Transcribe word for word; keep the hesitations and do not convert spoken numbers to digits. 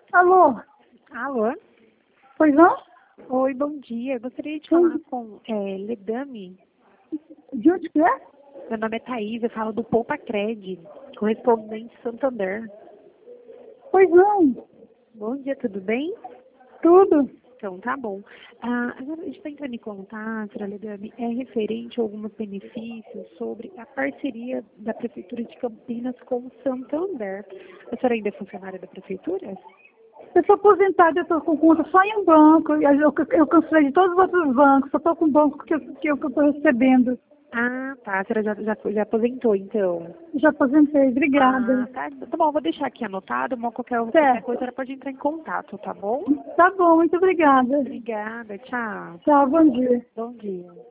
Alô? Alô? Pois não? Oi, bom dia. Eu gostaria de Sim. falar com é, Ledame. De onde que é? Meu nome é Thaís, eu falo do Poupa Cred, correspondente Santander. Pois não. Bom dia, tudo bem? Tudo. Então, tá bom. Ah, agora a gente está entrando em contato, senhora Ledame, é referente a alguns benefícios sobre a parceria da Prefeitura de Campinas com o Santander. A senhora ainda é funcionária da Prefeitura? Eu sou aposentada, eu estou com conta só em um banco. e Eu, eu cancelei de todos os outros bancos, só estou com o banco que eu estou que eu estou recebendo. Ah, tá. A senhora já, já, já aposentou, então. Já aposentei, Ah, obrigada. tá. Tá bom, vou deixar aqui anotado, mas qualquer, qualquer Certo. coisa ela pode entrar em contato, tá bom? Tá bom, muito obrigada. Obrigada, tchau. Tchau, bom dia. Bom dia.